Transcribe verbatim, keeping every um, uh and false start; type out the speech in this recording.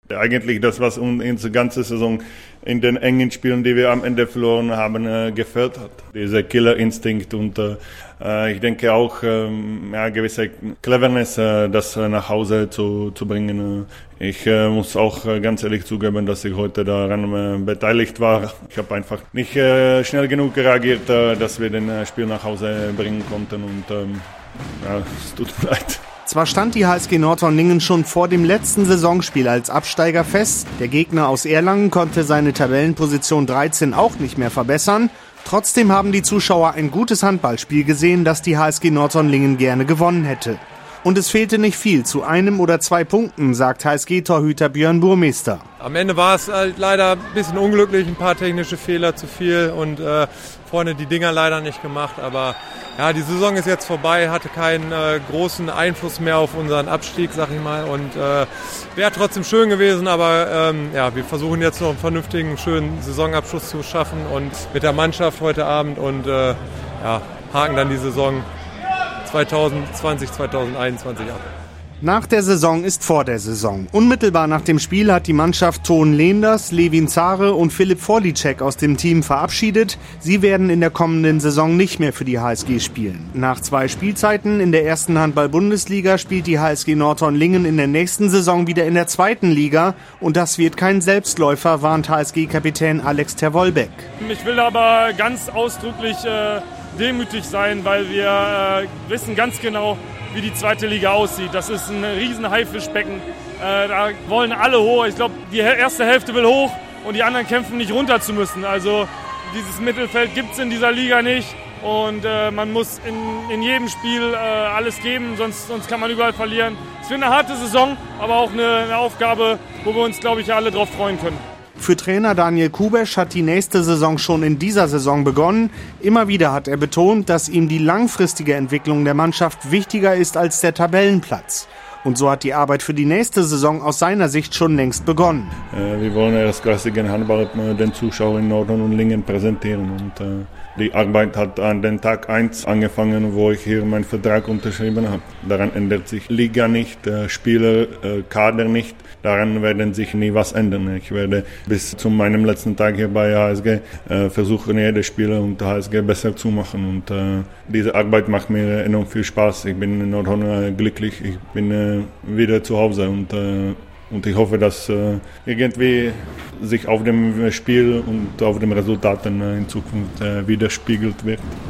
Eigentlich das, was unsere ganze Saison in den engen Spielen, die wir am Ende verloren haben, äh, gefehlt hat. Dieser Killerinstinkt und äh, ich denke auch ähm, ja, gewisse Cleverness, äh, das äh, nach Hause zu, zu bringen. Ich äh, muss auch äh, ganz ehrlich zugeben, dass ich heute daran äh, beteiligt war. Ich habe einfach nicht äh, schnell genug reagiert, äh, dass wir den äh, Spiel nach Hause bringen konnten und ähm, ja, es tut mir leid. Zwar stand die H S G Nordhorn-Lingen schon vor dem letzten Saisonspiel als Absteiger fest, der Gegner aus Erlangen konnte seine Tabellenposition dreizehn auch nicht mehr verbessern. Trotzdem haben die Zuschauer ein gutes Handballspiel gesehen, das die H S G Nordhorn-Lingen gerne gewonnen hätte. Und es fehlte nicht viel zu einem oder zwei Punkten, sagt H S G-Torhüter Björn Burmester. Am Ende war es halt leider ein bisschen unglücklich, ein paar technische Fehler zu viel und äh, vorne die Dinger leider nicht gemacht. Aber ja, die Saison ist jetzt vorbei, hatte keinen äh, großen Einfluss mehr auf unseren Abstieg, sag ich mal. Und äh, wäre trotzdem schön gewesen, aber ähm, ja, wir versuchen jetzt noch einen vernünftigen, schönen Saisonabschluss zu schaffen und mit der Mannschaft heute Abend und äh, ja, haken dann die Saison zwanzig zwanzig, zwanzig einundzwanzig ab. Nach der Saison ist vor der Saison. Unmittelbar nach dem Spiel hat die Mannschaft Ton Leenders, Levin Zare und Philipp Vorlicek aus dem Team verabschiedet. Sie werden in der kommenden Saison nicht mehr für die H S G spielen. Nach zwei Spielzeiten in der ersten Handball-Bundesliga spielt die H S G Nordhorn-Lingen in der nächsten Saison wieder in der zweiten Liga. Und das wird kein Selbstläufer, warnt H S G-Kapitän Alex Terwolbeck. Ich will aber ganz ausdrücklich äh, demütig sein, weil wir äh, wissen ganz genau, wie die zweite Liga aussieht. Das ist ein riesen Haifischbecken. Äh, da wollen alle hoch. Ich glaube, die erste Hälfte will hoch und die anderen kämpfen nicht runter zu müssen. Also dieses Mittelfeld gibt es in dieser Liga nicht. Und äh, man muss in, in jedem Spiel äh, alles geben, sonst, sonst kann man überall verlieren. Es wird eine harte Saison, aber auch eine, eine Aufgabe, wo wir uns, glaube ich, alle drauf freuen können. Für Trainer Daniel Kubesch hat die nächste Saison schon in dieser Saison begonnen. Immer wieder hat er betont, dass ihm die langfristige Entwicklung der Mannschaft wichtiger ist als der Tabellenplatz. Und so hat die Arbeit für die nächste Saison aus seiner Sicht schon längst begonnen. Äh, wir wollen erstklassigen Handball den Zuschauern in Nordhorn und Lingen präsentieren. Und äh, die Arbeit hat an den Tag eins angefangen, wo ich hier meinen Vertrag unterschrieben habe. Daran ändert sich Liga nicht, äh, Spieler, äh, Kader nicht. Daran werden sich nie was ändern. Ich werde bis zu meinem letzten Tag hier bei H S G äh, versuchen, jede Spieler und H S G besser zu machen. Und äh, diese Arbeit macht mir enorm viel Spaß. Ich bin in Nordhorn äh, glücklich. Ich bin äh, wieder zu Hause und äh, Und ich hoffe, dass äh, irgendwie sich auf dem Spiel und auf den Resultaten äh, in Zukunft äh, widerspiegelt wird.